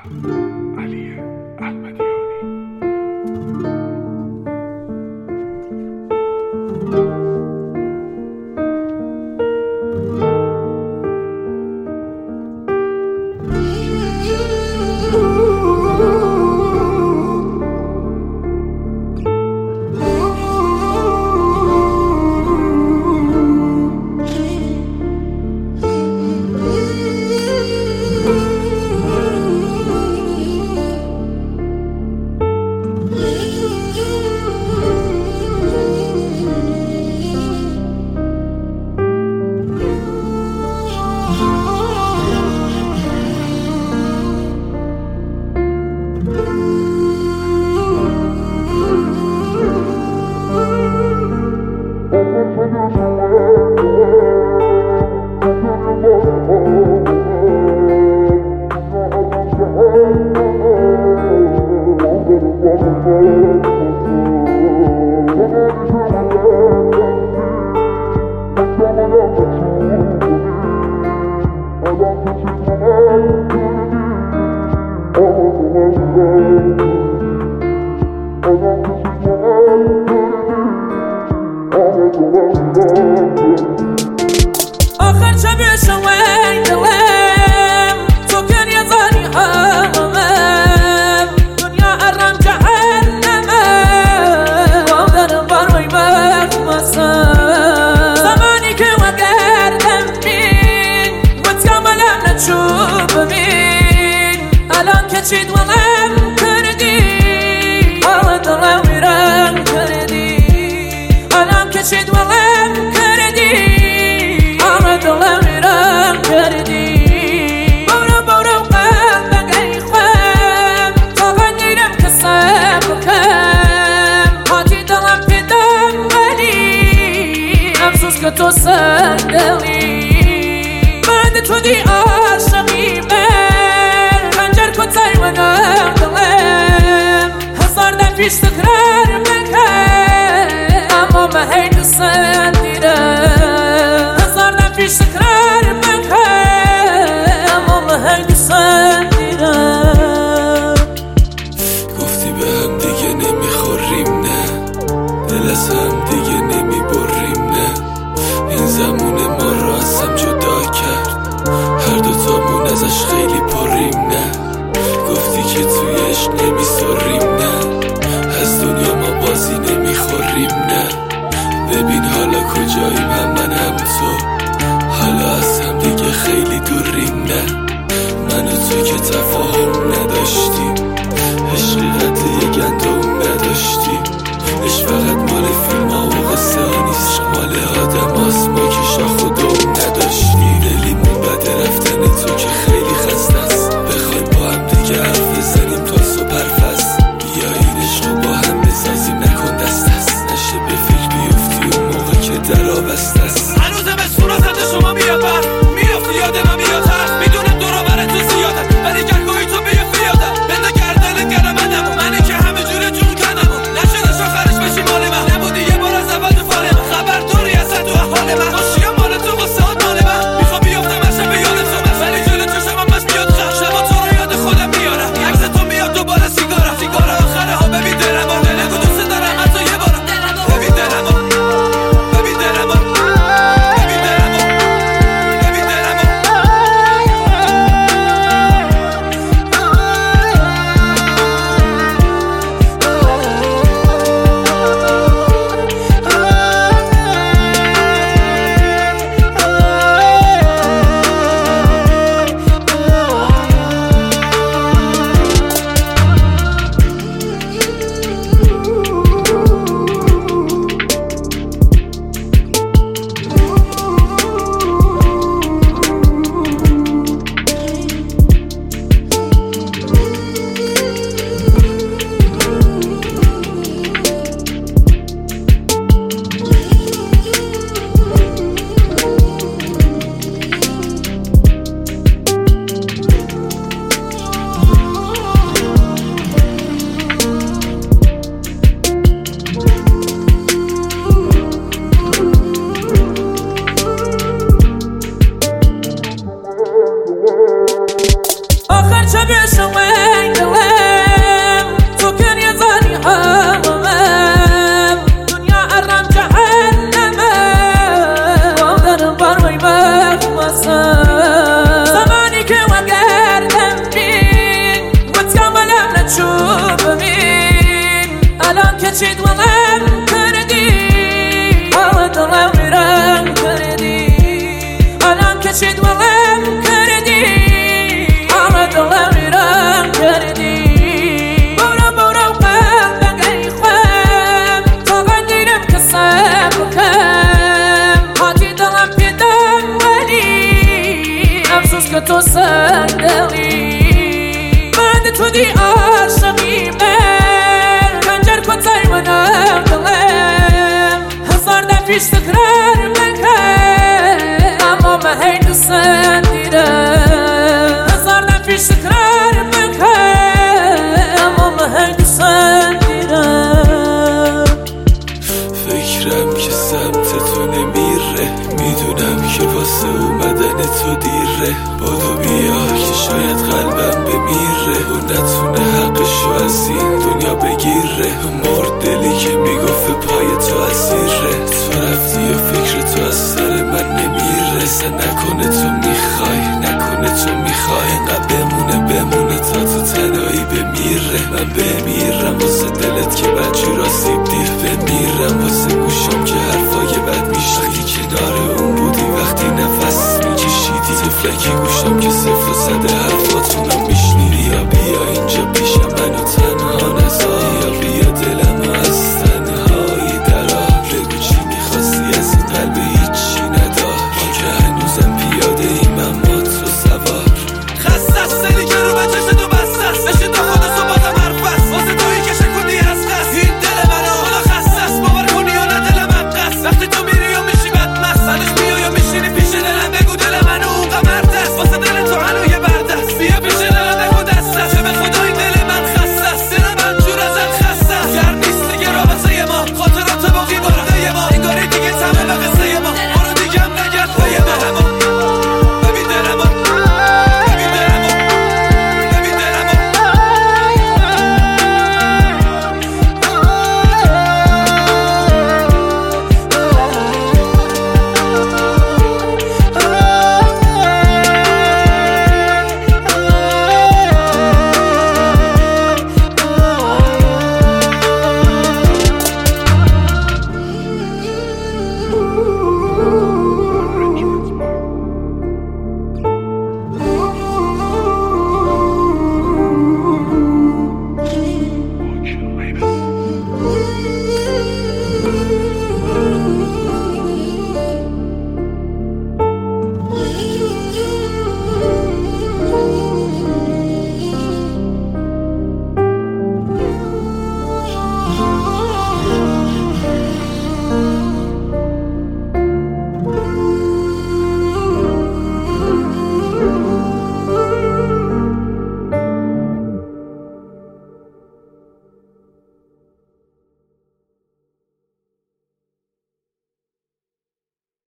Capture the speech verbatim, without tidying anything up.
علی احمدیانی. آخر شب شوی دلم تو گریه زاری همم دنیا ارم جهنمه با در بروی مخمسم زمانی که وگردم بین بود کاملم نچوب بین الان که چید ولم کردی آه دلم ویرم کردی الان که چید ولم کردی دلم میرم کردی بورو بورو قلبك ای خوام طاقت نیرم که صبر کم هاتی دلم پیدم ولی افسوس که تو صندلی بعد تو دی عاشقی من خنجر کتای منم دلم هزار دن پیش تکرار مکن اما من هی دوست دیرم پیش تکرار مکن اما من دوست دیرم گفتی به هم دیگه نمیخوریم نه دل از هم دیگه نمیبریم نه این زمون ما رو از هم جدا کرد هر دوتامون ازش خیلی پریم نه گفتی که توی عشق نمیسریم نه از دنیا ما بازی نمیخوریم نه ببین حالا کجاییم هم من هم تو حالا از هم دیگه خیلی دوریم نه من و تو که تفاهم نداشتیم عشقی حتی یه گندم نداشتیم عشق فقط مال فیلم ها و قصه ها نیست مال آدم هاست ما که شاخ و دوم نداشتیم دلیمون بده رفتن تو که خیلی خسته است بخوایم با هم دیگه حرف بزنیم تا صبح حرفست بیا این عشق رو با هم بسازیم نکن دست است نشه به فکر بیفتی اون موقع که در آبست است هنوزم به صورتت شما میاد بر میافتی یاد من میاد بشم دلم تو کن یه زنی همم دنیا ارم جهنمه مادرم بروی مخمسم زمانی که من گردم بین گوت کاملم نچوب بین الان که چید ولم کردی حالا دلم میرم کردی الان که چید ولم کردی حالا دلم میرم کردی برو برو قلبم گیخم تا قندیرم که صبر کم حاجی دلم پیدم ولی افسوس که تو صندلی من تو دی عاشقی من کنجر کتای منم دلم هزار دفع پیش تکرار من کرد اما من هی دوستم دیدم هزار دفع پیش تکرار من کرد اما من هی دوستم دیدم فکرم که سمت تو نمیره میدونم که واسه اومدن تو دیره بادو بیا که شاید قلبم بمیره و نتونه حقشو از این دنیا بگیره مرد دلی که میگفت پای تو اسیره تو رفتی و فکر تو از سر من نمیره سه نکنه تو میخوای نکنه تو میخوای انقدر بمونه بمونه تا تو تنهایی بمیره من بمیرم واسه دلت که بچه را سیب دیر بمیرم واسه گوشم که حرفای بد میشنیدی کنار اون بودی وقتی نفس میکشیدی تفلکی گوشم که صفر زده حرف